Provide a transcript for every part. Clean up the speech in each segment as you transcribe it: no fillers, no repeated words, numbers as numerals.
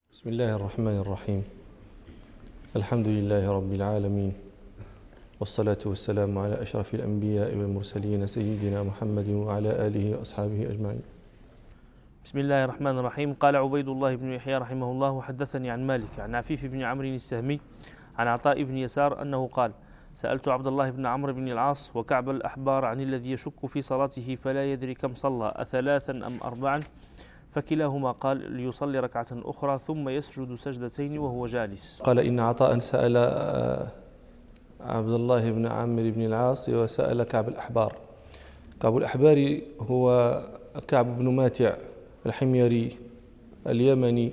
بسم الله الرحمن الرحيم. الحمد لله رب العالمين، والصلاة والسلام على أشرف الأنبياء والمرسلين سيدنا محمد وعلى آله وأصحابه أجمعين. بسم الله الرحمن الرحيم. قال عبيد الله بن يحيى رحمه الله: وحدثني عن مالك عن عفيف بن عمرو السهمي عن عطاء بن يسار أنه قال: سألت عبد الله بن عمرو بن العاص وكعب الأحبار عن الذي يشك في صلاته فلا يدري كم صلى، أثلاثا أم أربعا؟ فكلاهما قال: ليصلي ركعة أخرى ثم يسجد سجدتين وهو جالس. قال إن عطاء سأل عبد الله بن عمرو بن العاص وسأل كعب الأحبار. كعب الأحبار هو كعب بن ماتع الحميري اليمني،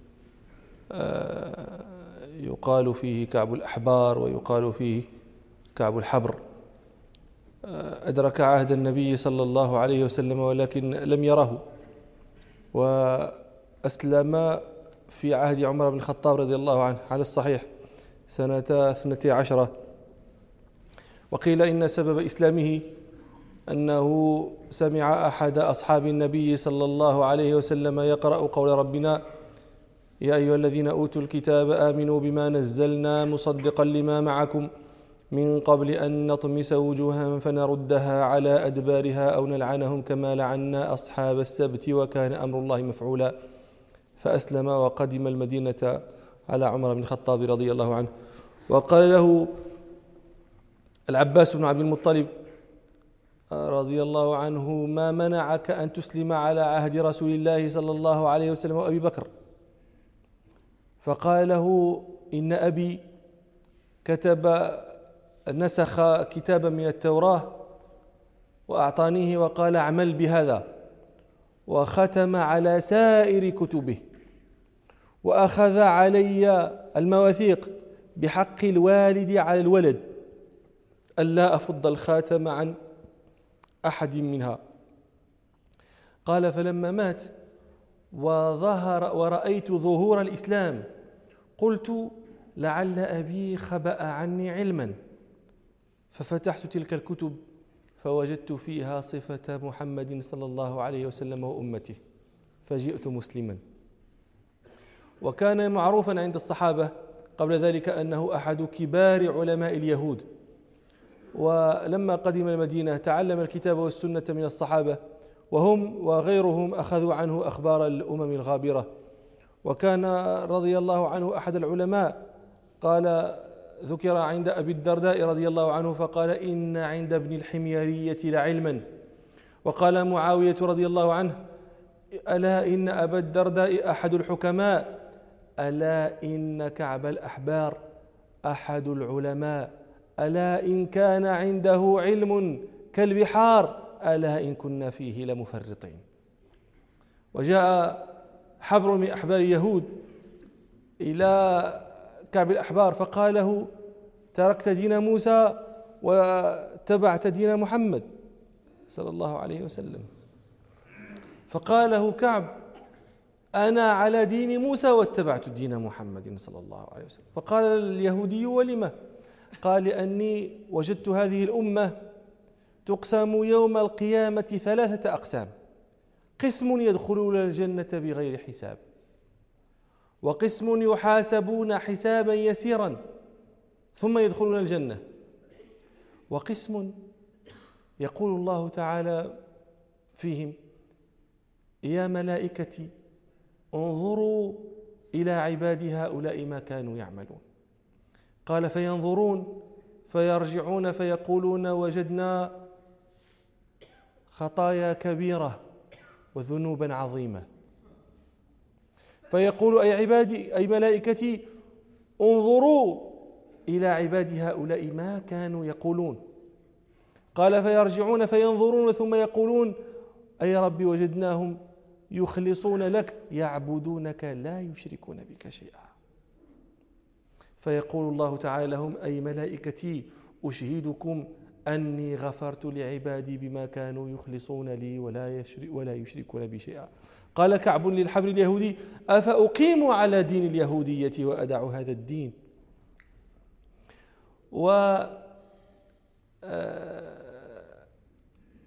يقال فيه كعب الأحبار ويقال فيه كعب الحبر. أدرك عهد النبي صلى الله عليه وسلم ولكن لم يره، وأسلم في عهد عمر بن الخطاب رضي الله عنه على الصحيح سنة 12. وقيل إن سبب إسلامه أنه سمع أحد أصحاب النبي صلى الله عليه وسلم يقرأ قول ربنا: يا أيها الذين أوتوا الكتاب آمنوا بما نزلنا مصدقا لما معكم من قبل أن نطمس وجوها فنردها على أدبارها أو نلعنهم كما لعنا أصحاب السبت وكان أمر الله مفعولا. فأسلم وقدم المدينة على عمر بن الخطاب رضي الله عنه. وقال له العباس بن عبد المطلب رضي الله عنه: ما منعك أن تسلم على عهد رسول الله صلى الله عليه وسلم وأبي بكر؟ فقال له: إن أبي نسخ كتابا من التوراة وأعطانيه وقال: اعمل بهذا، وختم على سائر كتبه، وأخذ علي المواثيق بحق الوالد على الولد ألا أفض الخاتم عن أحد منها. قال: فلما مات وظهر ورأيت ظهور الإسلام قلت: لعل أبي خبأ عني علما، ففتحت تلك الكتب فوجدت فيها صفة محمد صلى الله عليه وسلم وأمته، فجئت مسلما. وكان معروفا عند الصحابة قبل ذلك أنه أحد كبار علماء اليهود، ولما قدم المدينة تعلم الكتاب والسنة من الصحابة، وهم وغيرهم أخذوا عنه أخبار الأمم الغابرة. وكان رضي الله عنه أحد العلماء، قال ذكر عند أبي الدرداء رضي الله عنه فقال: إن عند ابن الحميرية لعلما. وقال معاوية رضي الله عنه: ألا إن أبا الدرداء أحد الحكماء، ألا إن كعب الأحبار أحد العلماء، ألا إن كان عنده علم كالبحار، ألا إن كنا فيه لمفرطين. وجاء حبر من أحبار اليهود إلى كعب الأحبار فقال له: تركت دين موسى واتبعت دين محمد صلى الله عليه وسلم. فقال له كعب: أنا على دين موسى واتبعت دين محمد صلى الله عليه وسلم. فقال اليهودي: ولم؟ قال: لأني وجدت هذه الأمة تقسم يوم القيامة 3 أقسام: قسم يدخلون الجنة بغير حساب، وقسم يحاسبون حسابا يسيرا ثم يدخلون الجنة، وقسم يقول الله تعالى فيهم: يا ملائكتي انظروا إلى عبادي هؤلاء ما كانوا يعملون. قال: فينظرون فيرجعون فيقولون: وجدنا خطايا كبيرة وذنوبا عظيمة. فيقول: أي عبادي أي ملائكتي انظروا إلى عبادي هؤلاء ما كانوا يقولون. قال: فيرجعون فينظرون ثم يقولون: أي ربي وجدناهم يخلصون لك يعبدونك لا يشركون بك شيئا. فيقول الله تعالى لهم: أي ملائكتي أشهدكم أني غفرت لعبادي بما كانوا يخلصون لي ولا يشركون بي شيئا. قال كعب للحبر اليهودي: أفأقيم على دين اليهودية وأدع هذا الدين؟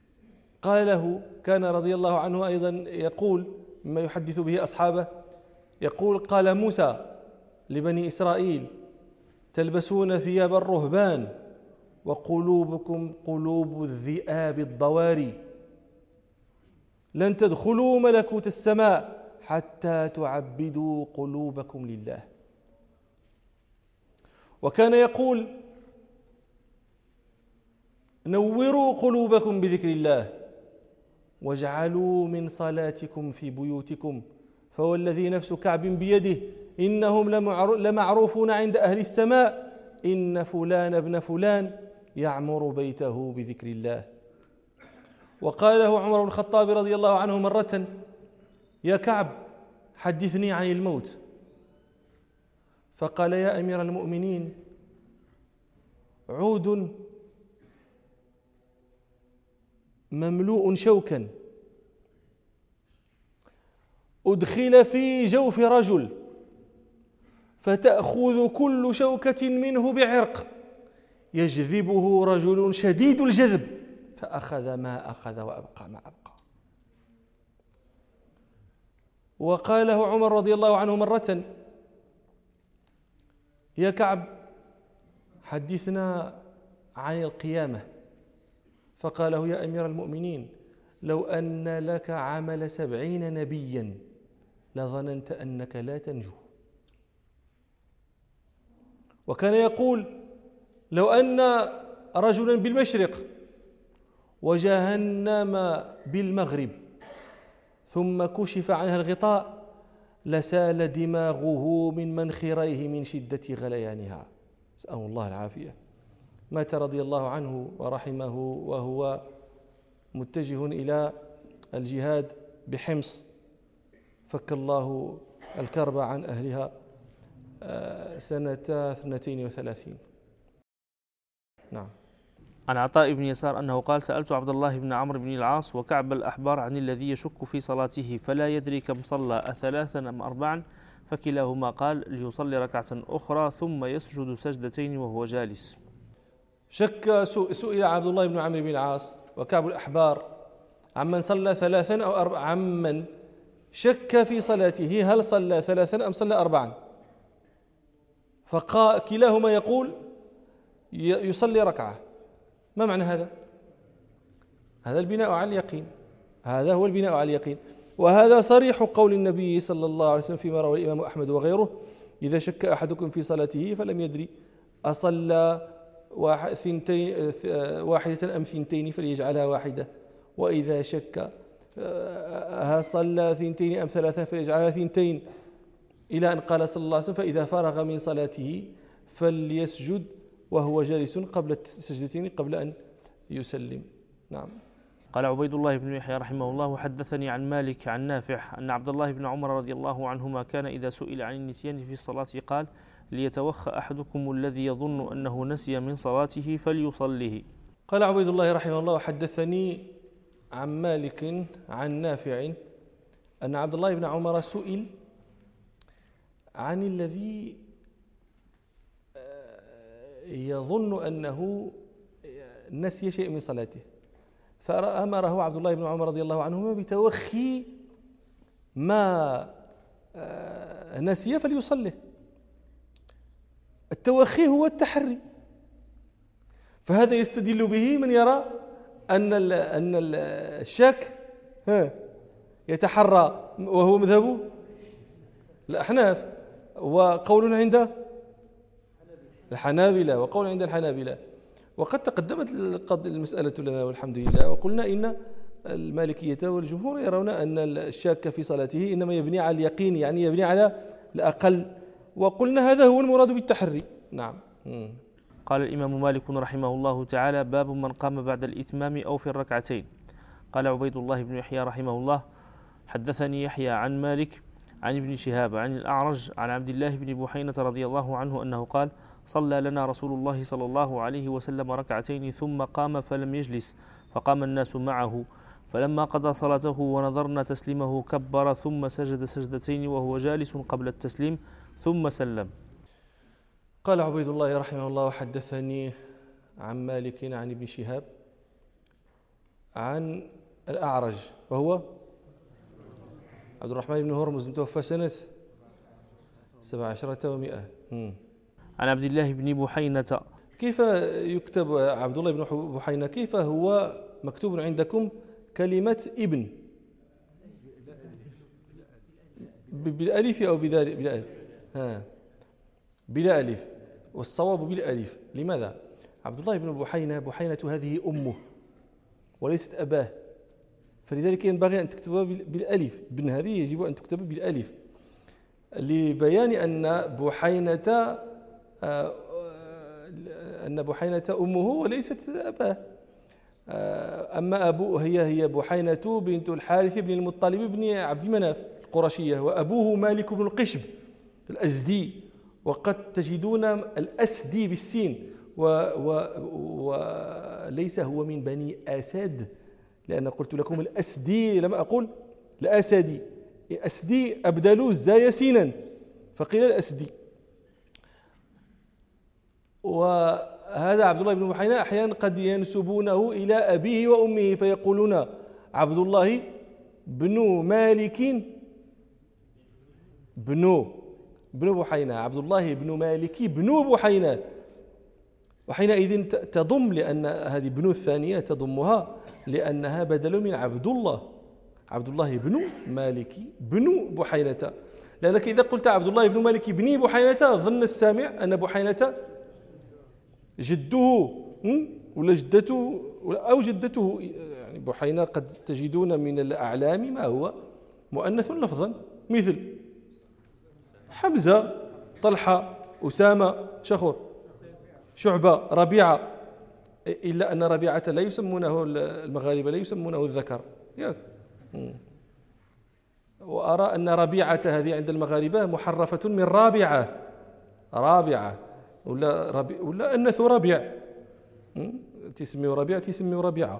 قال له: كان رضي الله عنه أيضا يقول مما يحدث به أصحابه: يقول قال موسى لبني إسرائيل تلبسون ثياب الرهبان وقلوبكم قلوب الذئاب الضواري لن تدخلوا ملكوت السماء حتى تعبدوا قلوبكم لله. وكان يقول نوروا قلوبكم بذكر الله واجعلوا من صلاتكم في بيوتكم فوالذي نفس كعب بيده إنهم لمعروفون عند أهل السماء إن فلان ابن فلان يعمر بيته بذكر الله. وقال له عمر بن الخطاب رضي الله عنه مرة يا كعب حدثني عن الموت، فقال يا أمير المؤمنين عود مملوء شوكا أدخل في جوف رجل فتأخذ كل شوكة منه بعرق يجذبه رجل شديد الجذب فأخذ ما أخذ وأبقى ما أبقى. وقال له عمر رضي الله عنه مرة يا كعب حدثنا عن القيامة، فقال له يا أمير المؤمنين لو أن لك عمل 70 نبيا لظننت أنك لا تنجو. وكان يقول لو أن رجلا بالمشرق وجهنم بالمغرب ثم كشف عنها الغطاء لسال دماغه من منخريه من شدة غليانها، نسأل الله العافية. مات رضي الله عنه ورحمه وهو متجه إلى الجهاد بحمص، فك الله الكرب عن أهلها سنة 32. نعم. عن عطاء بن يسار أنه قال سألت عبد الله بن عمرو بن العاص وكعب الأحبار عن الذي يشك في صلاته فلا يدري كم صلى أثلاثا أم أربعا، فكلاهما قال ليصلي ركعة أخرى ثم يسجد سجدتين وهو جالس. شك سئل عبد الله بن عمرو بن العاص وكعب الأحبار عمن صلى ثلاثا أو أربعا، عمن شك في صلاته هل صلى ثلاثا أم صلى أربعا، فكلاهما يقول يصلي ركعة. ما معنى هذا؟ هذا البناء على اليقين، هذا هو البناء على اليقين، وهذا صريح قول النبي صلى الله عليه وسلم فيما رواه الإمام أحمد وغيره إذا شك أحدكم في صلاته فلم يدري أصلى واحدة أم ثنتين فليجعلها واحدة، وإذا شك صلى ثنتين أم ثلاثة فليجعلها ثنتين، إلى أن قال صلى الله عليه وسلم فإذا فرغ من صلاته فليسجد وهو جالس قبل السجدتين قبل أن يسلم. نعم. قال عبيد الله بن يحيى رحمه الله وحدثني عن مالك عن نافع أن عبد الله بن عمر رضي الله عنهما كان إذا سئل عن النسيان في الصلاة قال ليتوخى أحدكم الذي يظن أنه نسي من صلاته فليصليه. قال عبيد الله رحمه الله وحدثني عن مالك عن نافع أن عبد الله بن عمر سئل عن الذي يظن أنه نسي شيء من صلاته، فأمره عبد الله بن عمر رضي الله عنهما بتوخي ما نسي فليصلي. التوخي هو التحري، فهذا يستدل به من يرى أن الشك يتحرى وهو مذهب الأحناف وقول عند الحنابلة وقول عند الحنابلة. وقد تقدمت المسألة لنا والحمد لله، وقلنا إن المالكية والجمهور يرون أن الشاك في صلاته إنما يبني على اليقين، يعني يبني على الأقل، وقلنا هذا هو المراد بالتحري. نعم. قال الإمام مالك رحمه الله تعالى باب من قام بعد الإتمام أو في الركعتين. قال عبيد الله بن يحيى رحمه الله حدثني يحيى عن مالك عن ابن شهاب عن الأعرج عن عبد الله بن بحينة رضي الله عنه أنه قال صلى لنا رسول الله صلى الله عليه وسلم ركعتين ثم قام فلم يجلس فقام الناس معه، فلما قضى صلاته ونظرنا تسليمه كبر ثم سجد سجدتين وهو جالس قبل التسليم ثم سلم. قال عبيد الله رحمه الله حدثني عن مالك عن ابن شهاب عن الأعرج وهو عبد الرحمن بن هرمز متوفى سنة 17 و100. عن عبد الله بن بحينة. كيف يكتب عبد الله بن بحينة؟ كيف هو مكتوب عندكم كلمة ابن بالألف أو بالألف؟ بلا ألف، والصواب بالألف. لماذا؟ عبد الله بن بحينة هذه أمه وليست أباه، فلذلك ينبغي أن تكتبها بالألف. ابن هذه يجب أن تكتب بالألف لبيان أن بحينة أمه وليست أباه. أما أبوه هي بحينة بنت الحارث بن المطلب بن عبد مناف القرشية، وأبوه مالك بن القشب الأزدي، وقد تجدون الأسدي بالسين، وليس هو من بني أسد، لأن قلت لكم الأسدي لم أقل الأسدي. أسدي أبدلوا الزاي سينا فقيل الأسدي. وهذا عبد الله بن بحينة أحيانا قد ينسبونه إلى أبيه وأمه فيقولون عبد الله بن مالك بن بحينة، عبد الله بن مالك بن بحينة، وحينئذ تضم، لأن هذه بن الثانية تضمها لأنها بدل من عبد الله بن مالك بن بحينة. لأنك إذا قلت عبد الله بن مالك بن بحينة ظن السامع أن بحينة جده ولا جدته أو جدته. يعني بحينة قد تجدون من الأعلام ما هو مؤنث لفظا، مثل حمزة، طلحة، أسامة، شخور، شعبة، ربيعة، إلا أن ربيعة لا يسمونه المغاربة لا يسمونه الذكر. وأرى أن ربيعة هذه عند المغاربة محرفة من رابعة ولا أنث ربيع، تسمي ربيع تسمي ربيعة.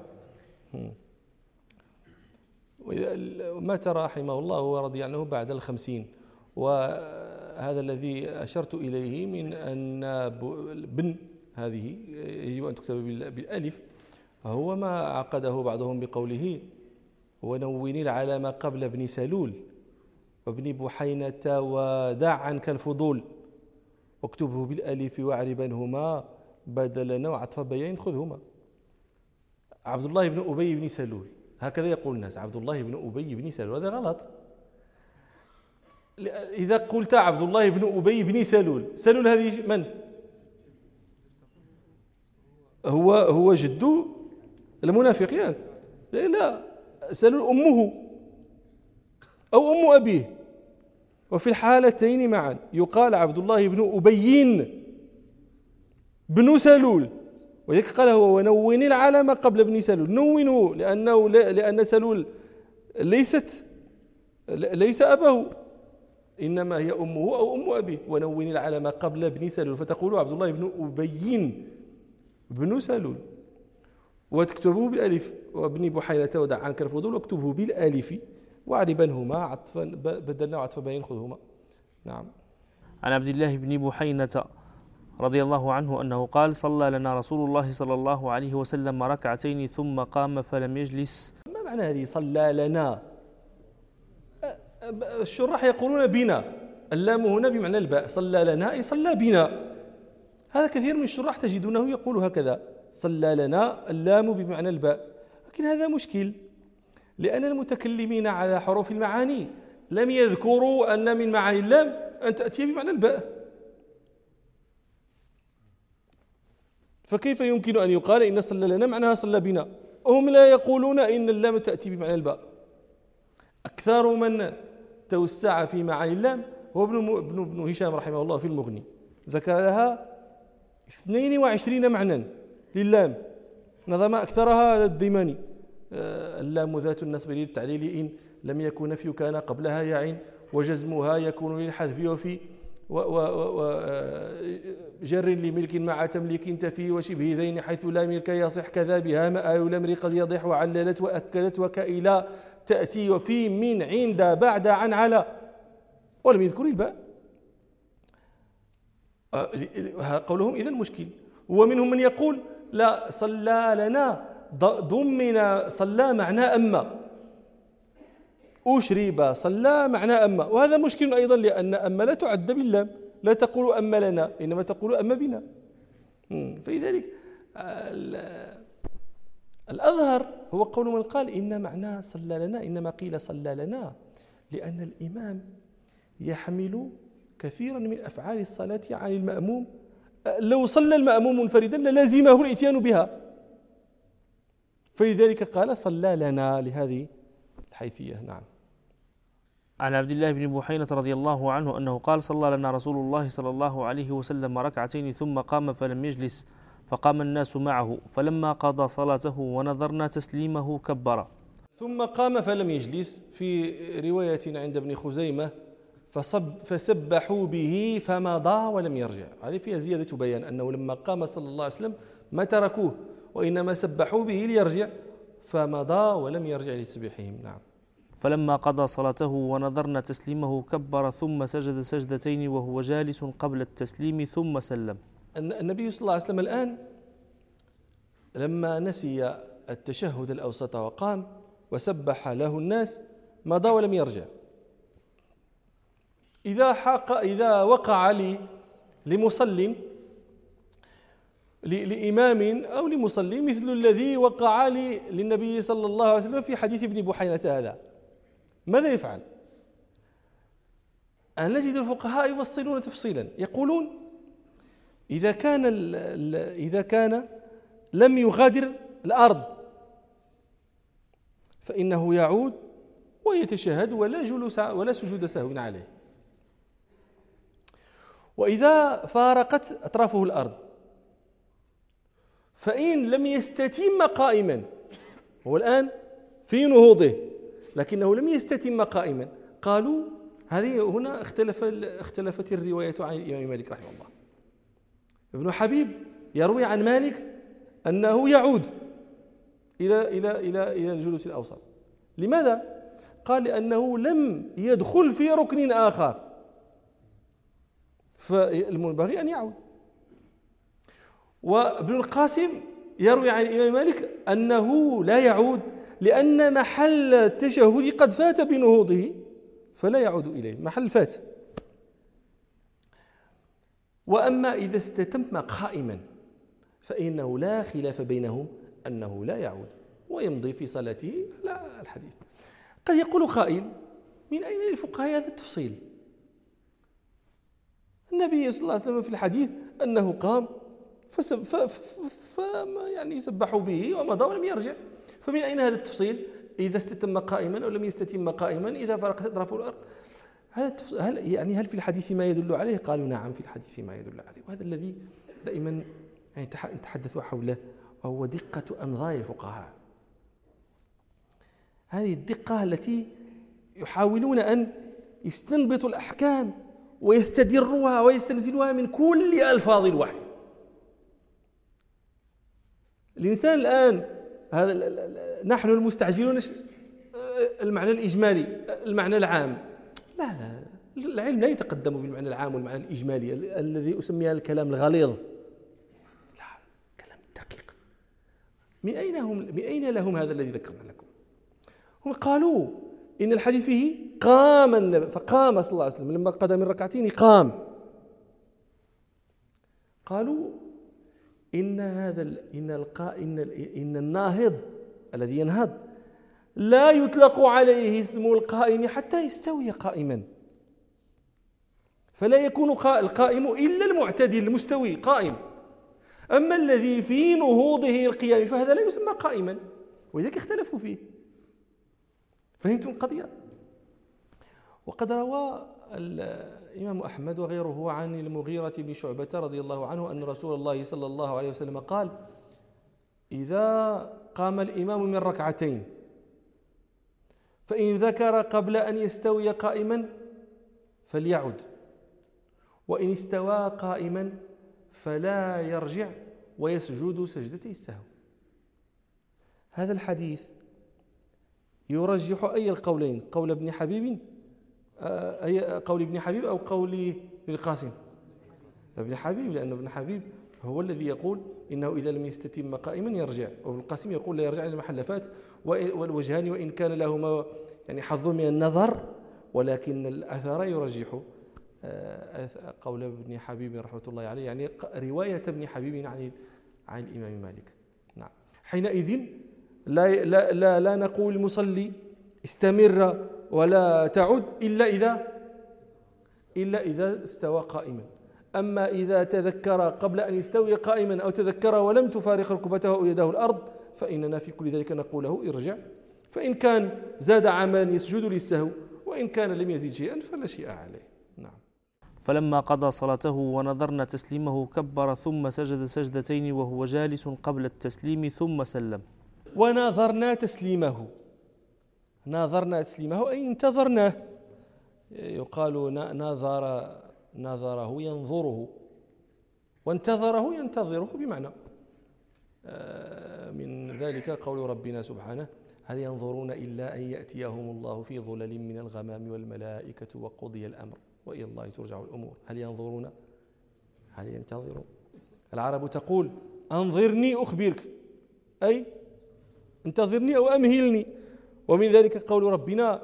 مات رحمه الله ورضي عنه بعد 50، وهذا الذي أشرت إليه من أن بن هذه يجب أن تكتب بالألف هو ما عقده بعضهم بقوله ونون العلم قبل ابن سلول وابن بحينة ودع عنك الفضول واكتبه بالألف واعربنهما بدلا وعطف بيان خذهما. عبد الله بن أبي بن سلول، هكذا يقول الناس، عبد الله بن أبي بن سلول، هذا غلط. إذا قلت عبد الله بن أبي بن سلول هذه من؟ هو جد المنافقين؟ لا، سلول أمه أو أم أبيه، وفي الحالتين معا يقال عبد الله بن أبي بن سلول، وذلك قال هو ونون العلم قبل ابن سلول، نونه لأن سلول ليس أباه، إنما هي أمه أو أم أبيه. ونون العلم قبل ابن سلول فتقول عبد الله بن أبي بن سلول وتكتبه بالألف، وابن بحينة ودع عنك الفضول واكتبه بالألف واعربنهما عطفا بدلنا وعطف بين خذهما. نعم. عن عبد الله بن بحينة رضي الله عنه أنه قال صلى لنا رسول الله صلى الله عليه وسلم ركعتين ثم قام فلم يجلس. ما معنى هذه صلى لنا؟ الشراح يقولون بنا، اللام هنا بمعنى الباء، صلى لنا أي صلى بنا. هذا كثير من الشراح تجدونه يقول هكذا، صلى لنا اللام بمعنى الباء، لكن هذا مشكل، لأن المتكلمين على حروف المعاني لم يذكروا أن من معاني اللام أن تأتي بمعنى الباء، فكيف يمكن أن يقال إن صلى لنا معناها صلى بنا؟ هم لا يقولون إن اللام تأتي بمعنى الباء. أكثر من توسع في معاني اللام هو ابن هشام رحمه الله في المغني، ذكر لها 22 معنى للام، نظم أكثرها الديماني. اللام ذات النصب للتعليل إن لم يكن نفي كان قبلها يعين، وجزمها يكون للحذف وفي جر لملك مع تمليك تفي، وشبه ذين حيث لا ملك يصح، كذا بها مآل الأمر قد يضح، وعللت وأكدت وكإلى تأتي، وفي من عند بعد عن على، ولم يذكر الباء. قولهم إذن مشكل. ومنهم من يقول لا، صلى لنا ضمن صلى معنى أشرب صلى معنى أما، وهذا مشكل أيضا لأن أما لا تعد باللام، لا تقول أما لنا إنما تقول أما بنا. فلذلك الأظهر هو قول من قال إن معنى صلى لنا إنما قيل صلى لنا لأن الإمام يحمل كثيرا من أفعال الصلاة عن المأموم، لو صلى المأموم منفردا للازمه الاتيان بها، فلذلك قال صلى لنا لهذه الحيثية. نعم. عن عبد الله بن بحينة رضي الله عنه أنه قال صلى لنا رسول الله صلى الله عليه وسلم ركعتين ثم قام فلم يجلس فقام الناس معه فلما قضى صلاته ونظرنا تسليمه كبر. ثم قام فلم يجلس في رواية عند ابن خزيمة فسبحوا به فمضى ولم يرجع، هذه فيها زيادة بيان أنه لما قام صلى الله عليه وسلم ما تركوه وإنما سبحوا به ليرجع فمضى ولم يرجع لتسبيحهم. نعم. فلما قضى صلاته ونظرنا تسليمه كبر ثم سجد سجدتين وهو جالس قبل التسليم ثم سلم. النبي صلى الله عليه وسلم الآن لما نسي التشهد الأوسط وقام وسبح له الناس مضى ولم يرجع. إذا وقع لمصل لإمام أو لمصلي مثل الذي وقع للنبي صلى الله عليه وسلم في حديث ابن بحينة هذا، ماذا يفعل؟ أن نجد الفقهاء يفصلون تفصيلا، يقولون إذا كان لم يغادر الأرض فإنه يعود ويتشهد ولا جلوس ولا سجود سهو عليه. وإذا فارقت أطرافه الأرض فإن لم يستتم قائما، هو الآن في نهوضه لكنه لم يستتم قائما، قالوا هذه هنا اختلفت الرواية عن الإمام مالك رحمه الله. ابن حبيب يروي عن مالك أنه يعود إلى الجلوس الأوسط. لماذا؟ قال لأنه لم يدخل في ركن آخر فالمنبغي أن يعود. وابن القاسم يروي عن الإمام مالك أنه لا يعود لأن محل التشهد قد فات بنهوضه فلا يعود إليه، محل فات. وأما إذا استتم قائما فإنه لا خلاف بينهم أنه لا يعود ويمضي في صلاته على الحديث. قد يقول قائل من أين للفقهاء هذا التفصيل؟ النبي صلى الله عليه وسلم في الحديث أنه قام يعني سبحوا به ومضى ولم يرجع، فمن أين هذا التفصيل؟ إذا استتم قائما أو لم يستتم قائما، إذا فرقت أطرافه الأرض، هل في الحديث ما يدل عليه؟ قالوا نعم في الحديث ما يدل عليه. وهذا الذي دائما يعني نتحدث حوله وهو دقة أنظار الفقهاء، هذه الدقة التي يحاولون أن يستنبطوا الأحكام ويستدروها ويستنزلوها من كل ألفاظ الوحي. الإنسان الآن نحن المستعجلون المعنى الإجمالي المعنى العام، لا العلم لا يتقدم بالمعنى العام والمعنى الإجمالي الذي أسميها الكلام الغليظ، لا كلام دقيق. من أين لهم هذا الذي ذكرنا لكم؟ هم قالوا إن الحديث فيه فقام صلى الله عليه وسلم لما قضى من ركعتين قام. قالوا إن الناهض الذي ينهض لا يطلق عليه اسم القائم حتى يستوي قائما، فلا يكون القائم إلا المعتدل المستوي قائم، أما الذي في نهوضه القيام فهذا لا يسمى قائما، ولذلك اختلفوا فيه. فهمتم القضية؟ وقد روى الإمام أحمد وغيره عن المغيرة بن شعبة رضي الله عنه أن رسول الله صلى الله عليه وسلم قال: إذا قام الإمام من ركعتين فإن ذكر قبل أن يستوي قائما فليعد، وإن استوى قائما فلا يرجع ويسجد سجدتي السهو. هذا الحديث يرجح أي القولين، قول ابن حبيب قول ابن حبيب أو قول القاسم؟ ابن حبيب، لأن ابن حبيب هو الذي يقول إنه إذا لم يستتم قائما يرجع، وابن القاسم يقول لا يرجع إلى المحل فات. والوجهان وإن كان لهما يعني حظ من النظر، ولكن الأثر يرجح قول ابن حبيب رحمة الله عليه، يعني رواية ابن حبيب عن الإمام مالك. نعم. حينئذ لا نقول المصلي استمر ولا تعد إلا إذا استوى قائما. أما إذا تذكر قبل أن يستوي قائما أو تذكر ولم تفارق ركبته أو يده الأرض فإننا في كل ذلك نقول له ارجع، فإن كان زاد عملا يسجد للسهو، وإن كان لم يزد شيئا فلا شيء عليه. نعم. فلما قضى صلاته ونظرنا تسليمه كبر ثم سجد سجدتين وهو جالس قبل التسليم ثم سلم. وناظرنا تسليمه أي انتظرناه. يقال ناظره ينظره، وانتظره ينتظره بمعنى. من ذلك قول ربنا سبحانه: هل ينظرون إلا أن يأتيهم الله في ظلل من الغمام والملائكة وقضي الأمر وإلى الله ترجع الأمور. هل ينظرون، هل ينتظرون. العرب تقول: أنظرني أخبرك، أي انتظرني أو أمهلني. ومن ذلك قول ربنا: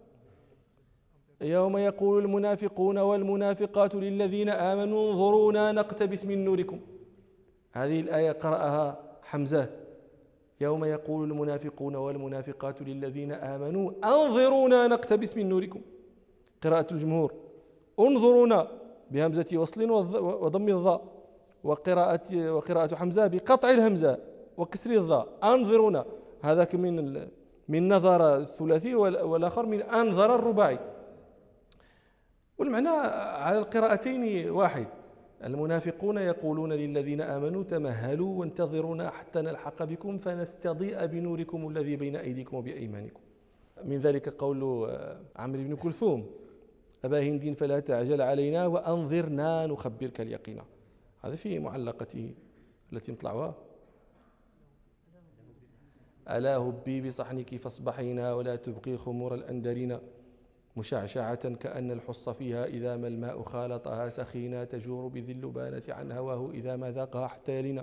يوم يقول المنافقون والمنافقات للذين آمنوا انظرونا نقتبس من نوركم. هذه الآية قرأها حمزة: يوم يقول المنافقون والمنافقات للذين آمنوا انظرونا نقتبس من نوركم. قراءة الجمهور: انظرونا بهمزة وصل وضم الضاء، وقراءة حمزة بقطع الهمزة وكسر الضاء. انظرونا، هذا من نظر الثلاثي، والآخر من أنظر الرباعي، والمعنى على القراءتين واحد. المنافقون يقولون للذين آمنوا تمهلوا وانتظرونا حتى نلحق بكم فنستضيء بنوركم الذي بين أيديكم وبأيمانكم. من ذلك قول عمرو بن كلثوم: أبا هند فلا تعجل علينا وأنظرنا نخبرك اليقين. هذا في معلقته التي مطلعوها: ألا هبي بصحنك فاصبحينا ولا تبقي خمور الأندرين مشعشعة كأن الحص فيها إذا ما الماء خالطها سخينا تجور بذي اللبانة عن هواه إذا ما ذاقها حتى يلينا.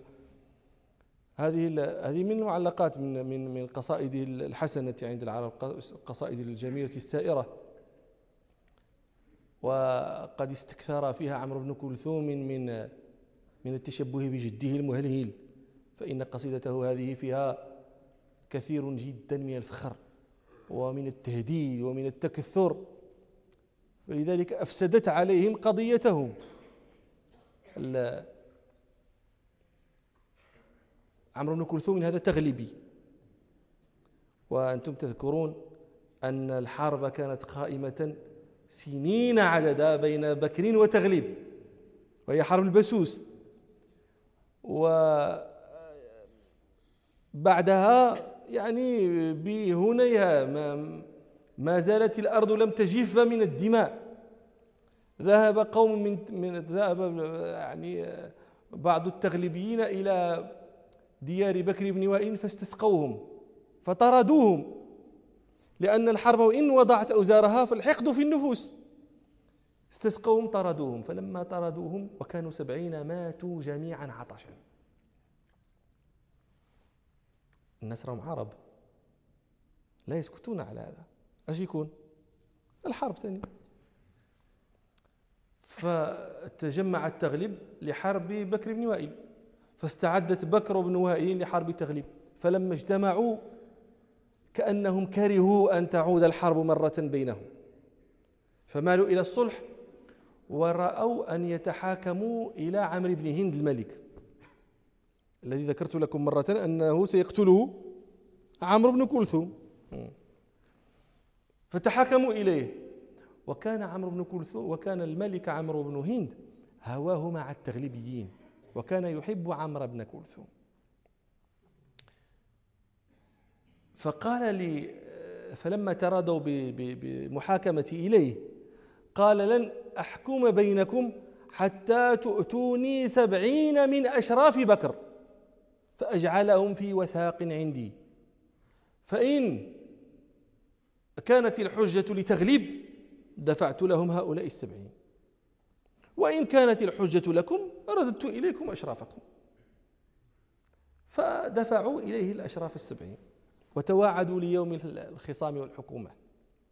هذه من معلقات من قصائده الحسنة عند العرب، قصائد الجميلة السائرة. وقد استكثر فيها عمرو بن كلثوم من التشبه بجده المهلهل، فإن قصيدته هذه فيها كثير جدا من الفخر ومن التهديد ومن التكثر، فلذلك أفسدت عليهم قضيتهم. عمرو بن كلثوم هذا تغلبي، وأنتم تذكرون أن الحرب كانت قائمة سنين عددا بين بكر وتغلب، وهي حرب البسوس. وبعدها يعني بهنيها ما زالت الأرض لم تجف من الدماء. ذهب قوم ذهب يعني بعض التغلبيين إلى ديار بكر بن وائل فاستسقوهم فطردوهم، لأن الحرب وإن وضعت أوزارها فالحقد في النفوس. استسقوهم طردوهم، فلما طردوهم وكانوا 70 ماتوا جميعا عطشا. الناس راهم عرب لا يسكتون على هذا. اش يكون الحرب ثاني؟ فتجمع التغلب لحرب بكر بن وائل، فاستعدت بكر بن وائل لحرب تغلب، فلما اجتمعوا كأنهم كرهوا أن تعود الحرب مرة بينهم، فمالوا إلى الصلح ورأوا أن يتحاكموا إلى عمرو بن هند الملك الذي ذكرت لكم مرة أنه سيقتله عمرو بن كلثوم. فتحاكموا إليه، وكان عمرو بن كلثوم وكان الملك عمرو بن هند هواه مع التغلبيين، وكان يحب عمرو بن كلثوم. فقال لي فلما ترادوا بمحاكمتي إليه قال: لن أحكم بينكم حتى تؤتوني 70 من أشراف بكر فأجعلهم في وثاق عندي، فإن كانت الحجة لتغلب دفعت لهم هؤلاء 70، وإن كانت الحجة لكم رددت إليكم أشرافكم. فدفعوا إليه الأشراف 70 وتواعدوا ليوم الخصام والحكومة.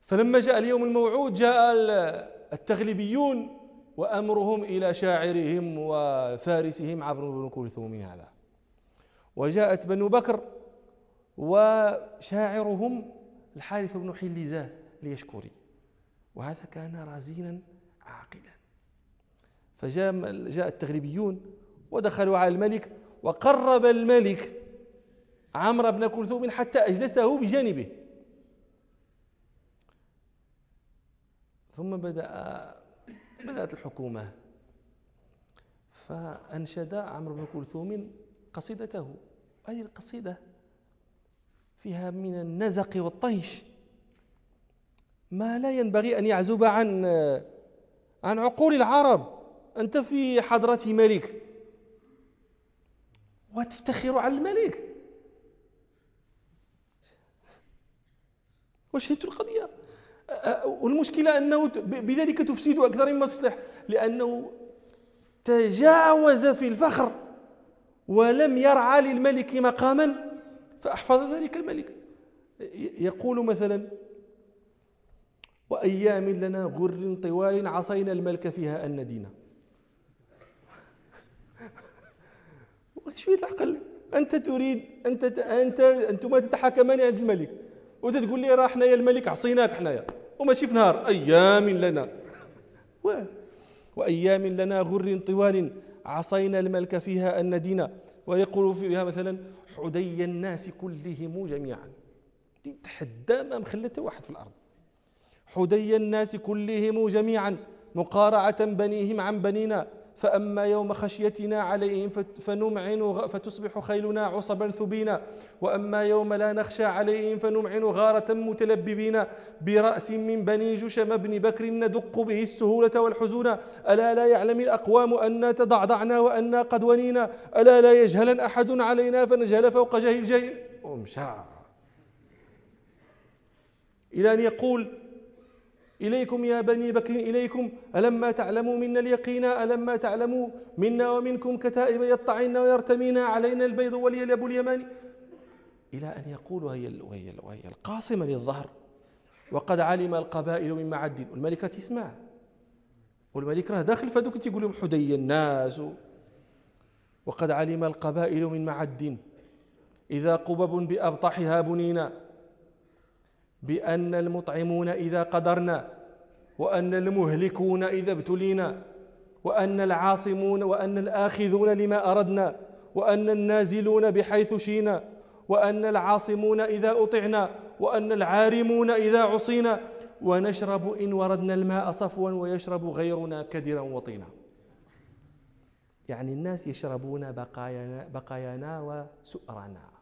فلما جاء اليوم الموعود جاء التغلبيون وأمرهم إلى شاعرهم وفارسهم عمرو بن كلثوم هذا، وجاءت بنو بكر وشاعرهم الحارث بن حليزة ليشكري، وهذا كان رزينا عاقلا. فجاء التغلبيون ودخلوا على الملك، وقرب الملك عمرو بن كلثوم حتى أجلسه بجانبه، ثم بدأت الحكومة، فأنشد عمرو بن كلثوم قصيدته. هذه القصيدة فيها من النزق والطيش ما لا ينبغي أن يعزب عن عقول العرب. أنت في حضرة ملك وتفتخر على الملك، وشهدت القضية. والمشكلة أنه بذلك تفسد أكثر مما تصلح، لأنه تجاوز في الفخر ولم يرعى للملك مقاما فأحفظ ذلك الملك. يقول مثلا: وأيام لنا غر طوال عصينا الملك فيها أن ندينا. شوية العقل. أنت تريد أنتم تتحاكمان عند الملك وتقول لي راه حنايا الملك عصيناك حنايا، وماشي في نهار. أيام لنا وأيام لنا غر طوال عصينا الملك فيها أن ندينا. ويقول فيها مثلا: حدي الناس كلهم جميعا. تحدى ما مخلته واحد في الأرض. حدي الناس كلهم جميعا مقارعة بنيهم عن بنينا، فأما يوم خشيتنا عليهم فنمعن فتصبح خيلنا عصبا ثبينا، وأما يوم لا نخشى عليهم فنمعن غارة متلببين، برأس من بني جشم بن بكر ندق به السهولة والحزون، ألا لا يعلم الأقوام أنا تضعضعنا وأنا قد ونينا، ألا لا يجهل أحد علينا فنجهل فوق جهل الجهل. ومشى إلى أن يقول: إليكم يا بني بكر إليكم، ألما تعلموا منا اليقين، ألما تعلموا منا ومنكم كتائب يطعن ويرتمين علينا البيض واليلب اليماني، إلى أن يقول وهي القاصمة للظهر: وقد علم القبائل من معد. والملكة تسمع، والملك راه داخل فهذوك تيقول لهم حدي الناس. وقد علم القبائل من معد إذا قبب بأبطحها بنينا، بأن المطعمون إذا قدرنا، وأن المهلكون إذا ابتلينا، وأن العاصمون وأن الآخذون لما أردنا، وأن النازلون بحيث شينا، وأن العاصمون إذا أطعنا، وأن العارمون إذا عصينا، ونشرب إن وردنا الماء صفوا ويشرب غيرنا كدرا وطينا. يعني الناس يشربون بقايانا وسؤرنا.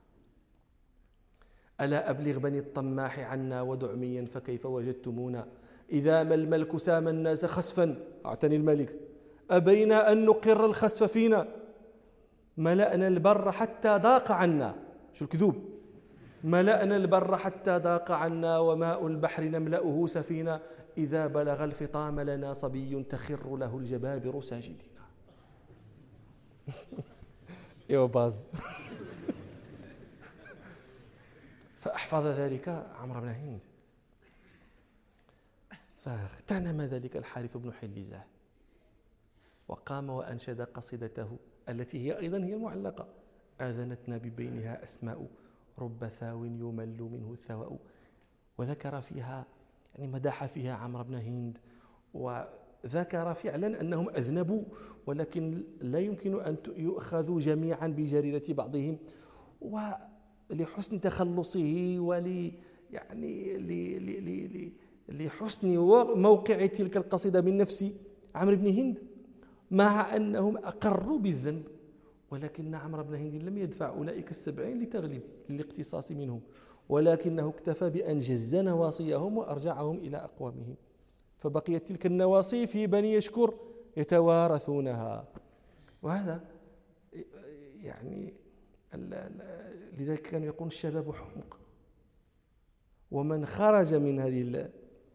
ألا أبلغ بني الطماح عنا ودعميا فكيف وجدتمونا، إذا ما الملك سام الناس خسفا، أعتني الملك، أبينا أن نقر الخسف فينا، ملأنا البر حتى ضاق عنا. شو الكذوب؟ ملأنا البر حتى ضاق عنا، وماء البحر نملأه سفينا، إذا بلغ الفطام لنا صبي تخر له الجبابر ساجدين. يا باز. فأحفظ ذلك عمرو بن هند، فاغتنم ذلك الحارث بن حليزة وقام وأنشد قصيدته التي هي أيضا هي المعلقة: آذنتنا ببينها أسماء، رب ثاو يمل منه الثواء. وذكر فيها يعني مدح فيها عمرو بن هند، وذكر فعلا أنهم أذنبوا، ولكن لا يمكن أن يؤخذوا جميعا بجريرة بعضهم، ولحسن تخلصه لحسن موقع تلك القصيدة من نفس عمرو بن هند، مع أنهم أقروا بالذنب، ولكن عمرو بن هند لم يدفع أولئك 70 لتغلب للاقتصاص منهم، ولكنه اكتفى بأن جز نواصيهم وأرجعهم إلى أقوامهم، فبقيت تلك النواصي في بني يشكر يتوارثونها. وهذا يعني لذلك كانوا يقولون الشباب حمق، ومن خرج من هذه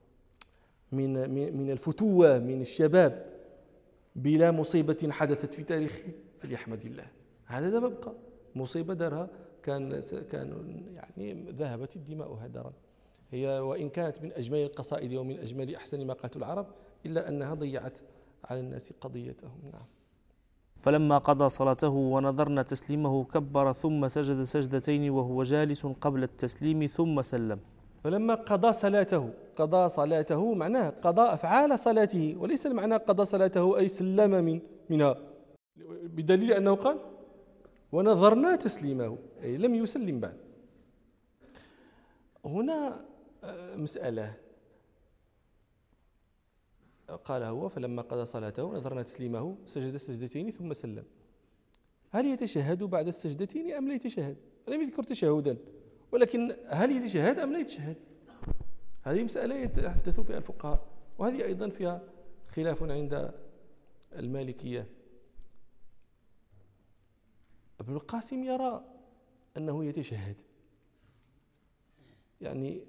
من الفتوة من الشباب بلا مصيبة حدثت في تاريخه فليحمد الله. هذا دابا بقى مصيبة دارها كان يعني ذهبت الدماء هدرا. هي وإن كانت من أجمل القصائد ومن أجمل أحسن ما قالت العرب إلا أنها ضيعت على الناس قضيتهم. نعم. فلما قضى صلاته ونظرنا تسليمه كبر ثم سجد سجدتين وهو جالس قبل التسليم ثم سلم. فلما قضى صلاته معناه قضى أفعال صلاته، وليس المعنى قضى صلاته أي سلم منها، بدليل أنه قال ونظرنا تسليمه أي لم يسلم بعد. هنا مسألة قال هو فلما قضى صلاته نظرنا تسليمه سجد سجدتين ثم سلم. هل يتشهد بعد السجدتين أم لا يتشهد؟ لم يذكر تشهدا، ولكن هل يتشهد أم لا يتشهد؟ هذه مسألة يتحدث فيها الفقهاء، وهذه أيضا فيها خلاف عند المالكية. ابن القاسم يرى أنه يتشهد، يعني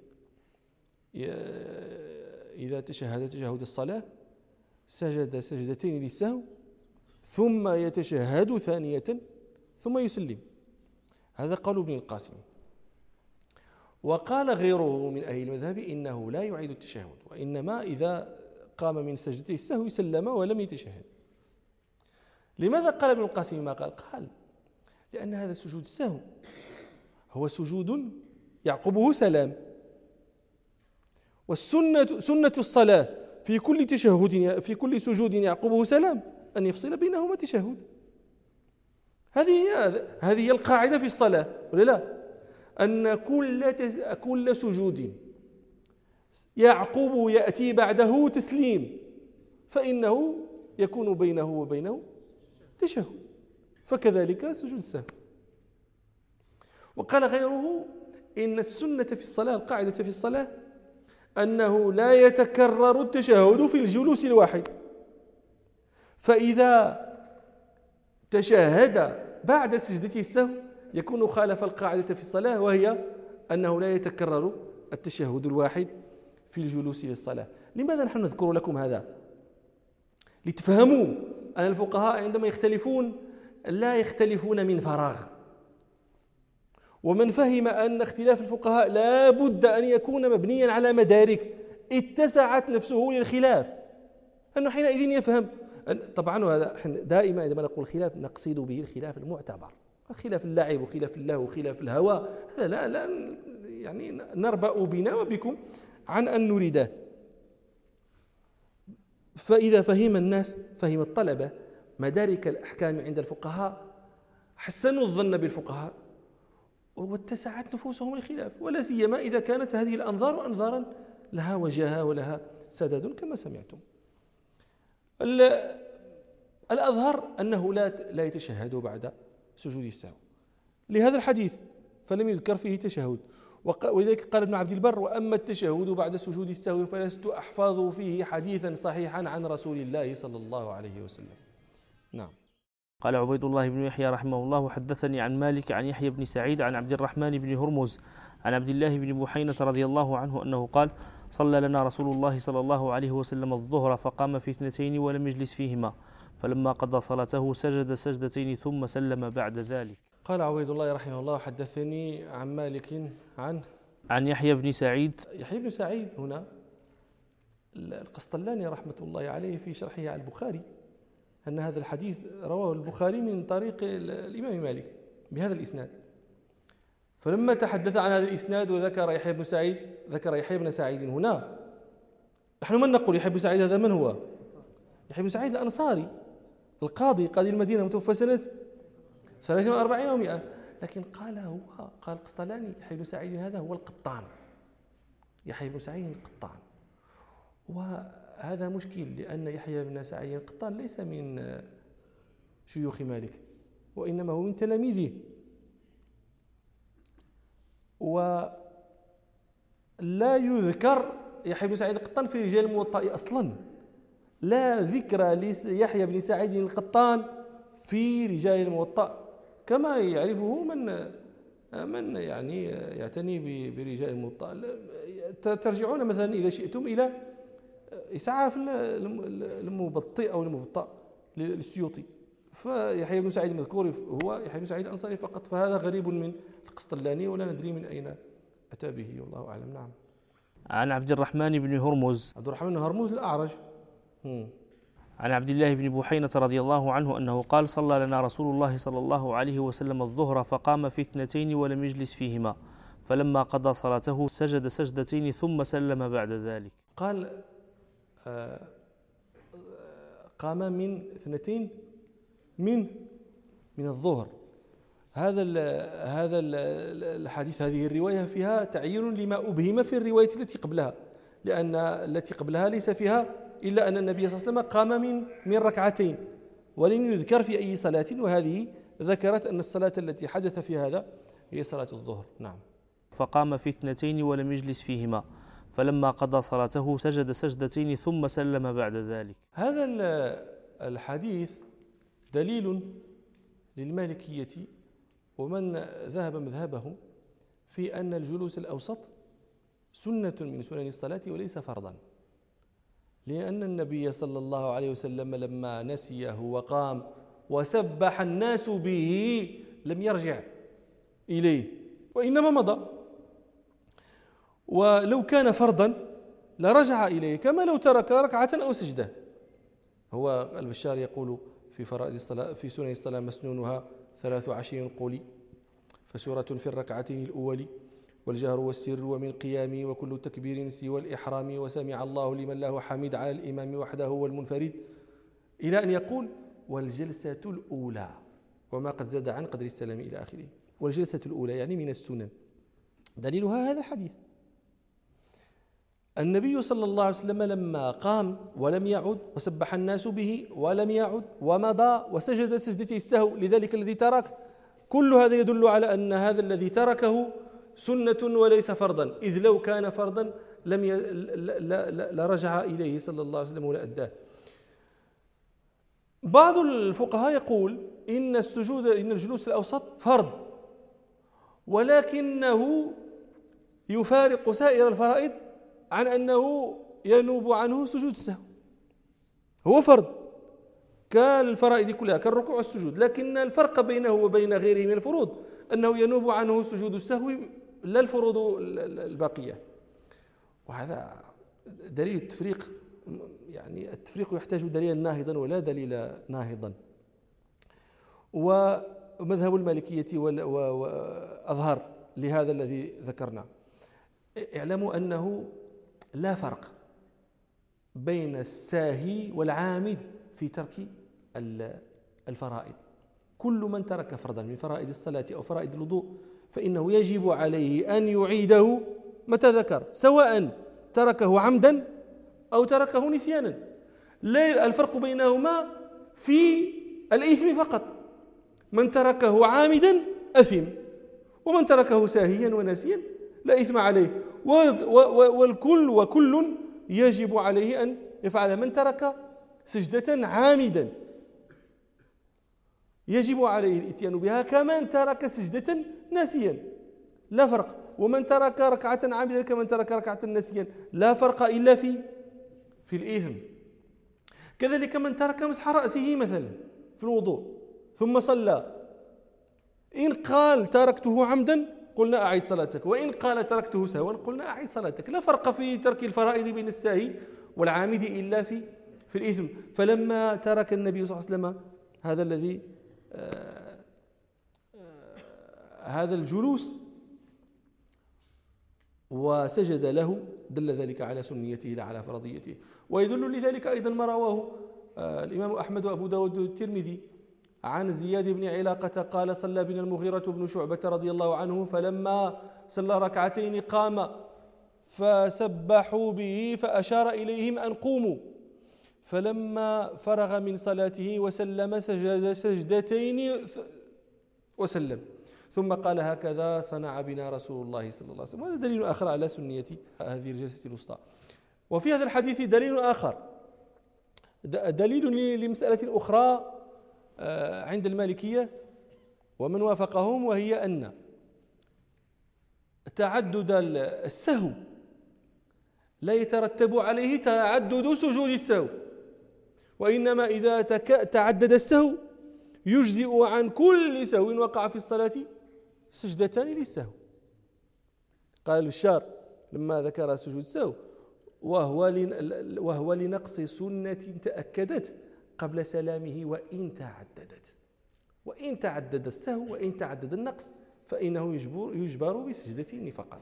إذا تشهد تشهد الصلاة سجد سجدتين للسهو ثم يتشهد ثانية ثم يسلم. هذا قول ابن القاسم. وقال غيره من أهل المذهب إنه لا يعيد التشهد، وإنما إذا قام من سجدتي السهو سلم ولم يتشهد. لماذا قال ابن القاسم ما قال؟ قال لأن هذا سجود السهو هو سجود يعقبه سلام، سنة الصلاة في كل تشهد في كل سجود يعقبه سلام أن يفصل بينهما تشهد. هذه هي القاعدة في الصلاة، ولا لا؟ أن كل سجود يعقب يأتي بعده تسليم فإنه يكون بينه وبينه تشهد، فكذلك سجود السهو. وقال غيره إن السنة في الصلاة، القاعدة في الصلاة أنه لا يتكرر التشهد في الجلوس الواحد، فإذا تشهد بعد سجدته السهو يكون خالف القاعدة في الصلاة، وهي أنه لا يتكرر التشهد الواحد في الجلوس للصلاة. لماذا نحن نذكر لكم هذا؟ لتفهموا أن الفقهاء عندما يختلفون لا يختلفون من فراغ، ومن فهم أن اختلاف الفقهاء لا بد أن يكون مبنيا على مدارك اتسعت نفسه للخلاف، أنه حينئذ يفهم. طبعا هذا دائما عندما نقول خلاف نقصد به الخلاف المعتبر، خلاف اللعب وخلاف الله وخلاف الهوى، هذا لا يعني نربأ بنا وبكم عن أن نريده. فإذا فهم الناس، فهم الطلبة مدارك الأحكام عند الفقهاء، حسنوا الظن بالفقهاء واتسعت نفوسهم للخلاف، ولا سيما إذا كانت هذه الأنظار أنظارا لها وجاهة ولها سدد كما سمعتم. الأظهر أنه لا يتشهد بعد سجود السهو لهذا الحديث، فلم يذكر فيه تشهد. ولذلك قال ابن عبد البر: وأما التشهد بعد سجود السهو فلست أحفظ فيه حديثا صحيحا عن رسول الله صلى الله عليه وسلم. نعم. قال عبيد الله بن يحيى رحمه الله: وحدثني عن مالك عن يحيى بن سعيد عن عبد الرحمن بن هرمز عن عبد الله بن بحينة رضي الله عنه أنه قال: صلى لنا رسول الله صلى الله عليه وسلم الظهر فقام في 2 ولم يجلس فيهما، فلما قضى صلاته سجد سجدتين ثم سلم بعد ذلك. قال عبيد الله رحمه الله: حدثني عن مالك عن يحيى بن سعيد. يحيى بن سعيد هنا القسطلاني رحمة الله عليه في شرحه على البخاري أن هذا الحديث رواه البخاري من طريق الإمام مالك بهذا الإسناد. فلما تحدث عن هذا الإسناد وذكر يحيى بن سعيد، ذكر يحيى بن سعيد هنا. نحن من نقول يحيى بن سعيد هذا من هو؟ يحيى بن سعيد الأنصاري القاضي المدينة، متوفى سنة 43 و100. لكن قال القسطلاني يحيى بن سعيد هذا هو القطان، يحيى بن سعيد القطان. وهذا مشكل، لأن يحيى بن سعيد القطان ليس من شيوخ مالك، وإنما هو من تلاميذه. ولا يذكر يحيى بن سعيد القطان في رجال الموطأ أصلا، لا ذكر ليحيى بن سعيد القطان في رجال الموطأ كما يعرفه من يعني يعتني برجال الموطأ. ترجعون مثلا إذا شئتم إلى إسعاف المبطئ أو المبطأ للسيوطي، فيحيى بن سعيد المذكور هو يحيى بن سعيد الأنصاري فقط، فهذا غريب من القسطلاني ولا ندري من أين أتى به، والله أعلم. نعم. عن عبد الرحمن بن هرمز. عبد الرحمن بن هرمز الأعرج. عن عبد الله بن بحينة رضي الله عنه أنه قال صلى لنا رسول الله صلى الله عليه وسلم الظهر فقام في 2 ولم يجلس فيهما، فلما قضى صلاته سجد سجدتين ثم سلم بعد ذلك. قال قام من 2 من الظهر. هذا الحديث، هذه الرواية فيها تعيين لما أبهم في الرواية التي قبلها، لأن التي قبلها ليس فيها إلا أن النبي صلى الله عليه وسلم قام من 2 ولم يذكر في أي صلاة، وهذه ذكرت أن الصلاة التي حدث في هذا هي صلاة الظهر. نعم. فقام في 2 ولم يجلس فيهما، فلما قضى صلاته سجد سجدتين ثم سلم بعد ذلك. هذا الحديث دليل للمالكية ومن ذهب مذهبهم في أن الجلوس الأوسط سنة من سنن الصلاة وليس فرضا، لأن النبي صلى الله عليه وسلم لما نسيه وقام وسبح الناس به لم يرجع إليه وإنما مضى، ولو كان فرضا لرجع إليه كما لو ترك ركعة أو سجدة. هو البشار يقول في فرائض الصلاة في سنن الصلاة مسنونها 23 قولي، فسورة في الركعتين الأول، والجهر والسر ومن قيام وكل تكبير سوى الإحرام وسمع الله لمن له حميد على الإمام وحده والمنفرد، إلى أن يقول والجلسة الأولى وما قد زاد عن قدر السلام إلى آخره. والجلسة الأولى يعني من السنن، دليلها هذا الحديث. النبي صلى الله عليه وسلم لما قام ولم يعد وسبح الناس به ولم يعد ومضى وسجد سجدتي السهو لذلك الذي ترك، كل هذا يدل على أن هذا الذي تركه سنة وليس فرضا، إذ لو كان فرضا لرجع إليه صلى الله عليه وسلم ولا أداه. بعض الفقهاء يقول إن الجلوس الأوسط فرض، ولكنه يفارق سائر الفرائض عن أنه ينوب عنه سجود السهو. هو فرض كالفرائض كلها كالركوع والسجود، لكن الفرق بينه وبين غيره من الفروض أنه ينوب عنه سجود السهو لا الفروض الباقية. وهذا دليل التفريق، يعني التفريق يحتاج دليلا ناهضا ولا دليل ناهضا. ومذهب المالكية وأظهر لهذا الذي ذكرنا. اعلموا أنه لا فرق بين الساهي والعامد في ترك الفرائض. كل من ترك فرضا من فرائض الصلاة أو فرائض الوضوء فإنه يجب عليه أن يعيده متى ذكر، سواء تركه عمدا أو تركه نسيانا. لا الفرق بينهما في الإثم فقط، من تركه عامدا أثم، ومن تركه ساهيا وناسيا لا إثم عليه، وكل يجب عليه أن يفعل. من ترك سجدة عامدا يجب عليه الاتيان بها كمن ترك سجدة ناسيا، لا فرق. ومن ترك ركعة عامدا كمن ترك ركعة ناسيا، لا فرق إلا في الإثم. كذلك من ترك مسح رأسه مثلا في الوضوء ثم صلى، إن قال تركته عمدا قلنا أعيد صلاتك، وإن قال تركته سهوا قلنا أعيد صلاتك. لا فرق في ترك الفرائض بين الساهي والعامد إلا في الإثم. فلما ترك النبي صلى الله عليه وسلم هذا الذي هذا الجلوس وسجد له دل ذلك على سنيته لا على فرضيته. ويدل لذلك أيضا ما رواه الإمام أحمد وأبو داود والترمذي عن زياد بن علاقة قال صلى بنا المغيرة بن شعبة رضي الله عنه، فلما صلى ركعتين قام فسبحوا به فأشار إليهم أن قوموا، فلما فرغ من صلاته وسلم سجد سجدتين وسلم، ثم قال هكذا صنع بنا رسول الله صلى الله عليه وسلم. وهذا دليل آخر على سنية هذه الجلسة الوسطى. وفي هذا الحديث دليل آخر، دليل لمسألة أخرى عند المالكية ومن وافقهم، وهي أن تعدد السهو لا يترتب عليه تعدد سجود السهو، وإنما إذا تعدد السهو يجزئ عن كل سهو وقع في الصلاة سجدتان للسهو. قال البشار لما ذكر سجود السهو وهو لنقص سنة تأكدت قبل سلامه وإن تعدد السهو وإن تعدد النقص فإنه يجبر بسجدتين فقط.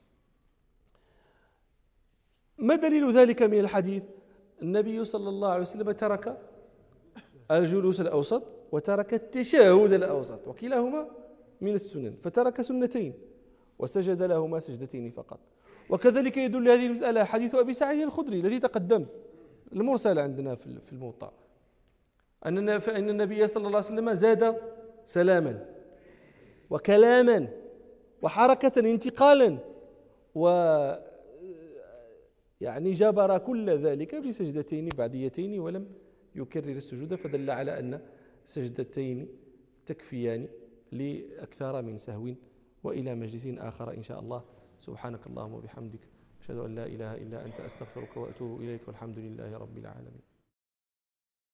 ما دليل ذلك من الحديث؟ النبي صلى الله عليه وسلم ترك الجلوس الأوسط وترك التشهد الأوسط وكلاهما من السنن، فترك سنتين وسجد لهما سجدتين فقط. وكذلك يدل هذه المسألة حديث أبي سعيد الخدري الذي تقدم المرسل عندنا في الموطأ، فإن النبي صلى الله عليه وسلم زاد سلاما وكلاما وحركة انتقالا يعني جبر كل ذلك بسجدتين بعديتين ولم يكرر السجود، فدل على أن سجدتين تكفيان لأكثر من سهو. وإلى مجلس آخر إن شاء الله. سبحانك اللهم وبحمدك أشهد أن لا إله إلا أنت أستغفرك وأتوب إليك والحمد لله رب العالمين.